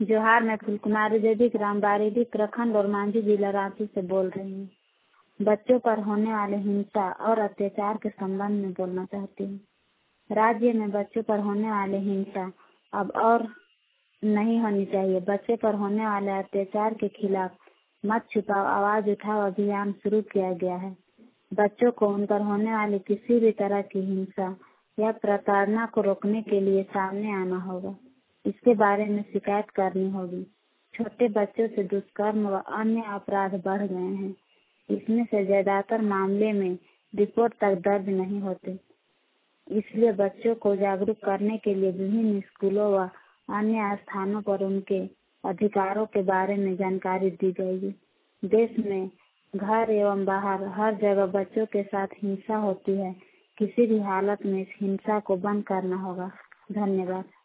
जोहार, मैं फूलकुमारी देवी ग्राम बारीडी प्रखंड और मांझी जिला रांची से बोल रही हूँ। बच्चों पर होने वाले हिंसा और अत्याचार के संबंध में बोलना चाहती हूँ। राज्य में बच्चों पर होने वाले हिंसा अब और नहीं होनी चाहिए। बच्चे पर होने वाले अत्याचार के खिलाफ मत छुपाओ, आवाज उठाओ अभियान शुरू किया गया है। बच्चों को उन पर होने वाली किसी भी तरह की हिंसा या प्रताड़ना को रोकने के लिए सामने आना होगा। इसके बारे में शिकायत करनी होगी। छोटे बच्चों से दुष्कर्म व अन्य अपराध बढ़ गए हैं। इसमें से ज्यादातर मामले में रिपोर्ट तक दर्ज नहीं होते। इसलिए बच्चों को जागरूक करने के लिए विभिन्न स्कूलों व अन्य स्थानों पर उनके अधिकारों के बारे में जानकारी दी जाएगी। देश में घर एवं बाहर हर जगह बच्चों के साथ हिंसा होती है। किसी भी हालत में इस हिंसा को बंद करना होगा। धन्यवाद।